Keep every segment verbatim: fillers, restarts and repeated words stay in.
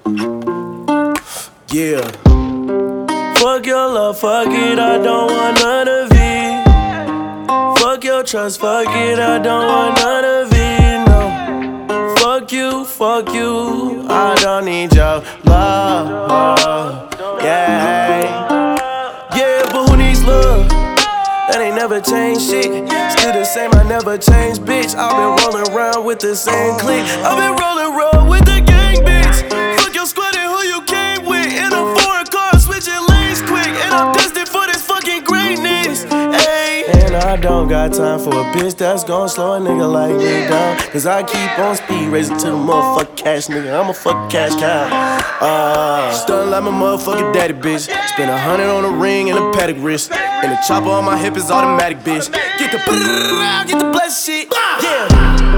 Yeah. Fuck your love, fuck it, I don't want none of it. Fuck your trust, fuck it, I don't want none of it, no. Fuck you, fuck you, I don't need your love, yeah. Yeah, but who needs love? That ain't never changed shit. Still the same, I never changed, bitch. I've been rolling around with the same clique. I've been rolling around with the gang, bitch. Fuck your squad and who you came with. In a foreign car, switching lanes quick. And I'm destined for this fucking greatness, ayy. And I don't got time for a bitch that's gon' slow a nigga like me down. Cause I keep on speed, raising to the motherfucking cash, nigga. I'm a fucking cash cow. Uh, Stuntin' like my motherfucking daddy, bitch. Spend a hundred on a ring and a paddock wrist. And the chopper on my hip is automatic, bitch. Get the get the blessed shit, yeah.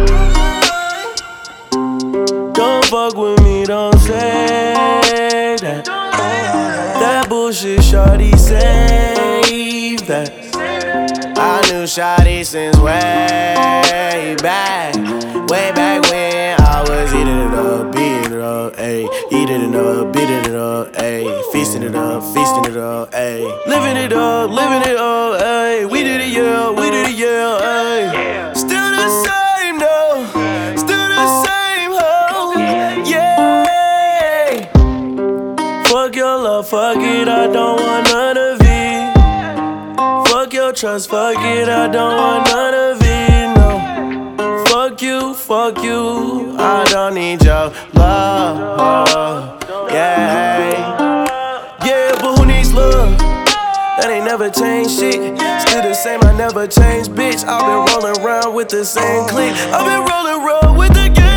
Don't fuck with me, don't say that. That bullshit, shawty, save that. I knew shawty since way back. Way back when I was eating it up, beating it up, ayy. Eating it up, beating it up, ayy. Feasting it up, feasting it up, ayy. Living it up, living it up, ayy. We did it, yeah, we did it, yeah, ayy. Still the same, though. Still the same, ho, yeah. Fuck your love, fuck it, I don't want none of it. Fuck your trust, fuck it, I don't want none of it, no. Fuck you, fuck you, I don't need your love, yeah. Yeah, but who needs love? That ain't never changed shit. Still the same, I never changed, bitch. I've been rolling around with the same clique. I've been rolling around with the gang.